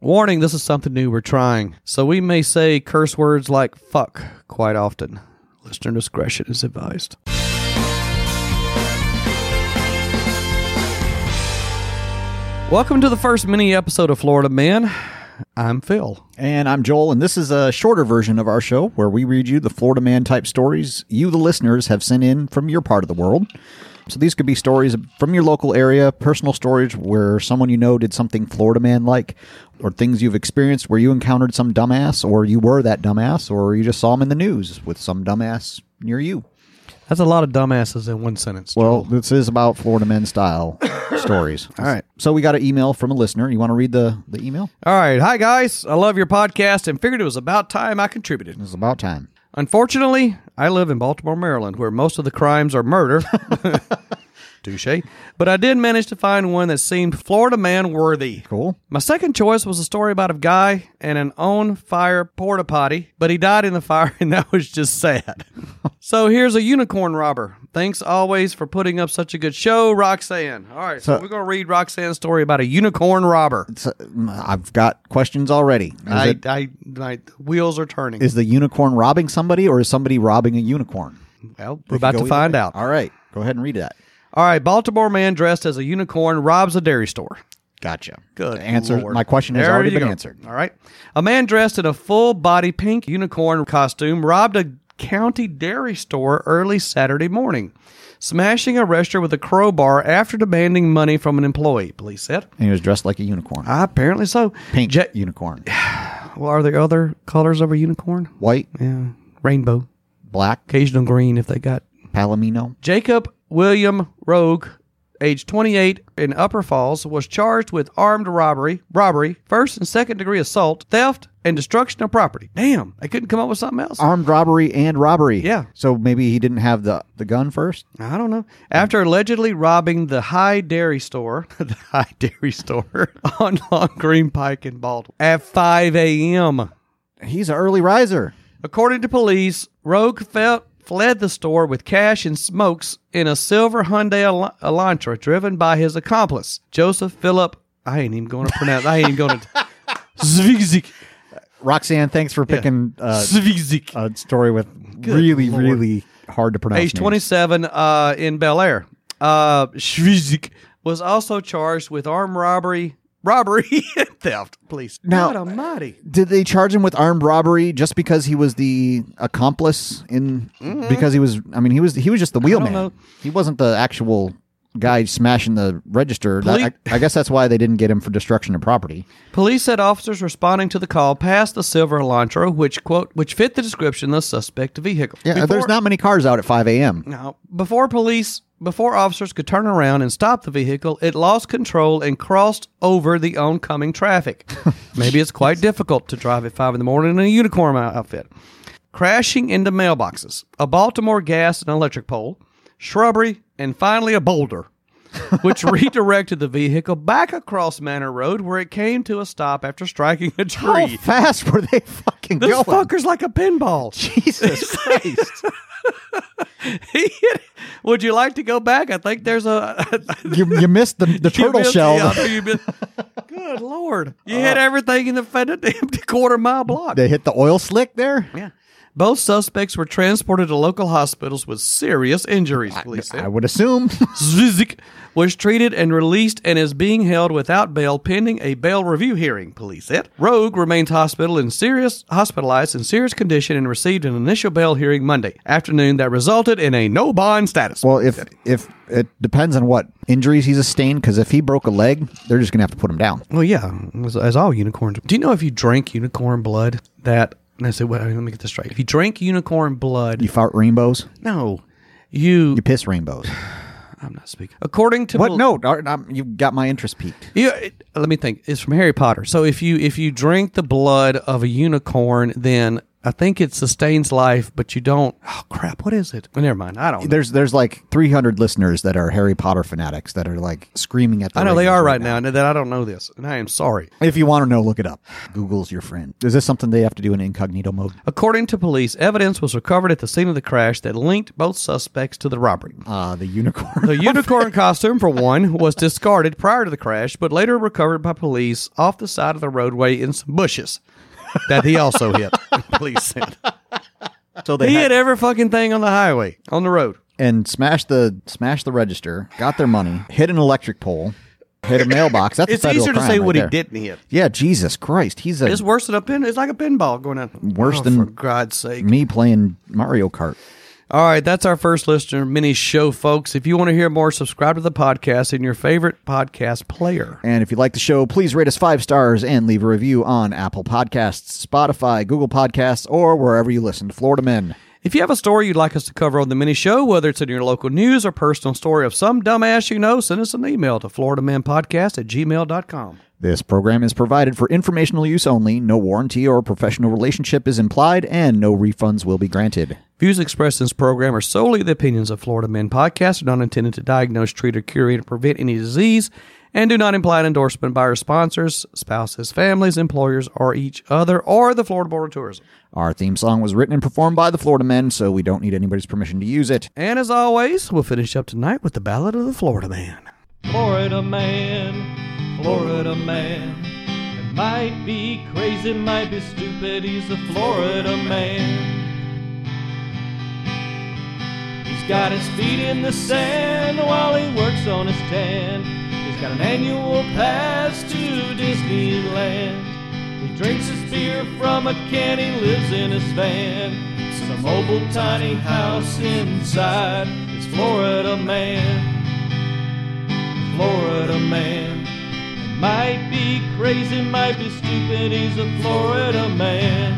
Warning, this is something new we're trying, so we may say curse words like fuck quite often. Listener discretion is advised. Welcome to the first mini episode of Florida Man. I'm Phil. And I'm Joel, and this is a shorter version of our show where we read you the Florida Man type stories you, the listeners, have sent in from your part of the world. So these could be stories from your local area, personal stories where someone you know did something Florida Man-like, or things you've experienced where you encountered some dumbass, or you were that dumbass, or you just saw him in the news with some dumbass near you. That's a lot of dumbasses in one sentence. Well, this is about Florida Men style stories. All right. So we got an email from a listener. You want to read the email? All right. Hi, guys. I love your podcast and figured it was about time I contributed. It was about time. Unfortunately, I live in Baltimore, Maryland, where most of the crimes are murder. Touche. But I did manage to find one that seemed Florida Man worthy. Cool. My second choice was a story about a guy and an on-fire porta potty, but he died in the fire, and that was just sad. So here's a unicorn robber. Thanks always for putting up such a good show, Roxanne. All right, so we're going to read Roxanne's story about a unicorn robber. I've got questions already. My wheels are turning. Is the unicorn robbing somebody, or is somebody robbing a unicorn? Well, we're about to find out. All right, go ahead and read that. All right, Baltimore man dressed as a unicorn robs a dairy store. Gotcha. Good answer. Lord. My question has already been answered. All right. A man dressed in a full-body pink unicorn costume robbed a county dairy store early Saturday morning, smashing a register with a crowbar after demanding money from an employee, police said. And he was dressed like a unicorn. Apparently so. Pink unicorn. Well, are there other colors of a unicorn? White. Yeah. Rainbow. Black. Occasional green if they got. Palomino. Jacob William Rogue, age 28, in Upper Falls, was charged with armed robbery, first and second degree assault, theft, and destruction of property. Damn, I couldn't come up with something else. Armed robbery and robbery. Yeah. So maybe he didn't have the gun first? I don't know. After allegedly robbing the High Dairy Store, on Long Green Pike in Baltimore at 5 a.m. He's an early riser. According to police, Rogue fled the store with cash and smokes in a silver Hyundai Elantra driven by his accomplice, Joseph Philip. I ain't even going to pronounce. Zvigzik. Roxanne, thanks for picking Zvigzik. A story with really hard to pronounce. Age 27 in Bel Air. Zvigzik was also charged with armed robbery and theft, please. Now, God almighty. Did they charge him with armed robbery just because he was the accomplice because he was just the wheelman. He wasn't the actual guy smashing the register. I guess that's why they didn't get him for destruction of property. Police said officers responding to the call passed the silver Elantra, which fit the description of the suspect vehicle. Yeah, there's not many cars out at 5 a.m. No. Before officers could turn around and stop the vehicle, it lost control and crossed over the oncoming traffic. Maybe it's quite difficult to drive at 5 in the morning in a unicorn outfit. Crashing into mailboxes, a Baltimore gas and electric pole, shrubbery, and finally a boulder, which redirected the vehicle back across Manor Road, where it came to a stop after striking a tree. How fast were they fucking going? This fucker's like a pinball. Jesus Christ. Would you like to go back? I think there's you missed the turtle shell. Good Lord. You hit everything in the quarter-mile block. They hit the oil slick there? Yeah. Both suspects were transported to local hospitals with serious injuries, police said. I would assume. Zvigzik was treated and released and is being held without bail pending a bail review hearing, police said. Rogue remains hospitalized in serious condition and received an initial bail hearing Monday afternoon that resulted in a no bond status. Well, if it depends on what injuries he's sustained, because if he broke a leg, they're just going to have to put him down. Well, yeah, as all unicorns. Do you know if you drink unicorn blood that... And I said, well, let me get this straight. If you drink unicorn blood... You fart rainbows? No. You piss rainbows. I'm not speaking. According to... What? No, you got my interest piqued. Let me think. It's from Harry Potter. So if you drink the blood of a unicorn, then I think it sustains life, but you don't. Oh crap! What is it? Well, never mind. I don't know. There's like 300 listeners that are Harry Potter fanatics that are like screaming at the I know they radios are right now, and that I don't know this, and I am sorry. If you want to know, look it up. Google's your friend. Is this something they have to do in incognito mode? According to police, evidence was recovered at the scene of the crash that linked both suspects to the robbery. The unicorn. The unicorn costume, for one, was discarded prior to the crash, but later recovered by police off the side of the roadway in some bushes that he also hit, police said. So they He hit every fucking thing on the highway, on the road. and smashed the register, got their money, hit an electric pole, hit a mailbox. That's It's a federal easier to crime say right what there. he didn't hit. Yeah, Jesus Christ. He's It's worse than a pin. It's like a pinball going out. Worse Oh, than- for God's sake. me playing Mario Kart. All right, that's our first listener mini show, folks. If you want to hear more, subscribe to the podcast in your favorite podcast player. And if you like the show, please rate us 5 stars and leave a review on Apple Podcasts, Spotify, Google Podcasts, or wherever you listen to Florida Men. If you have a story you'd like us to cover on the mini show, whether it's in your local news or personal story of some dumbass you know, send us an email to floridamanpodcast@gmail.com. This program is provided for informational use only. No warranty or professional relationship is implied, and no refunds will be granted. Views expressed in this program are solely the opinions of Florida Men Podcast, are not intended to diagnose, treat, or cure, or prevent any disease, and do not imply an endorsement by our sponsors, spouses, families, employers, or each other, or the Florida Board of Tourism. Our theme song was written and performed by the Florida Men, so we don't need anybody's permission to use it. And as always, we'll finish up tonight with the Ballad of the Florida Man. Florida Man, Florida Man. It might be crazy, might be stupid, he's a Florida man. He's got his feet in the sand while he works on his tan. He's got an annual pass to Disneyland. He drinks his beer from a can, he lives in his van. Some oval tiny house inside his Florida man. Florida man. Might be crazy, might be stupid, he's a Florida man.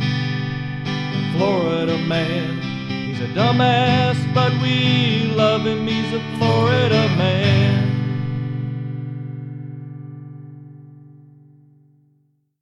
Florida man. He's a dumbass, but we love him, he's a Florida man.